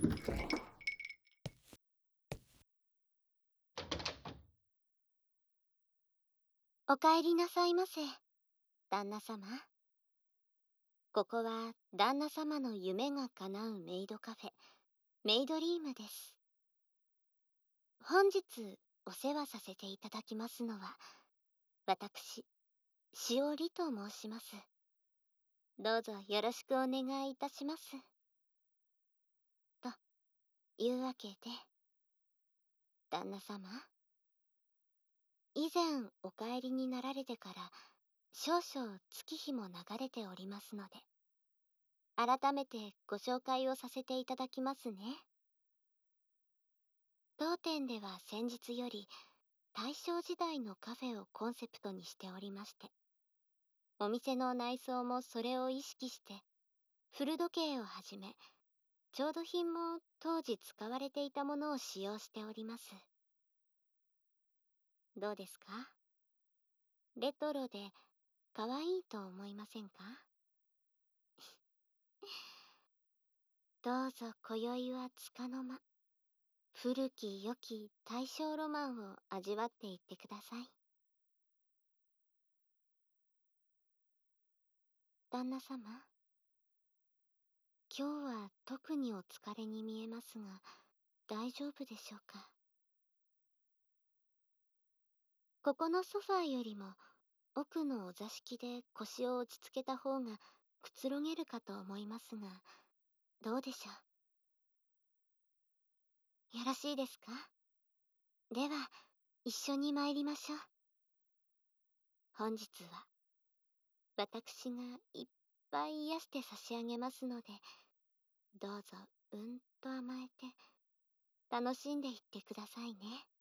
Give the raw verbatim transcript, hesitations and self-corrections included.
お帰りなさいませ、旦那様。ここは旦那様の夢が叶うメイドカフェ、メイドリームです。本日お世話させていただきますのは、私、しおりと申します。どうぞよろしくお願いいたします。というわけで、旦那様、以前お帰りになられてから少々月日も流れておりますので、改めてご紹介をさせていただきますね。当店では先日より大正時代のカフェをコンセプトにしておりまして、お店の内装もそれを意識して、古時計をはじめ、調度品も当時使われていたものを使用しております。どうですか？レトロで可愛いと思いませんか？どうぞ今宵は束の間、古き良き大正ロマンを味わっていってください。旦那様、今日は特にお疲れに見えますが、大丈夫でしょうか？ここのソファーよりも奥のお座敷で腰を落ち着けた方がくつろげるかと思いますが、どうでしょう？よろしいですか？では、一緒に参りましょう。本日は、私がいっぱい癒して差し上げますので、どうぞうんと甘えて、楽しんでいってくださいね。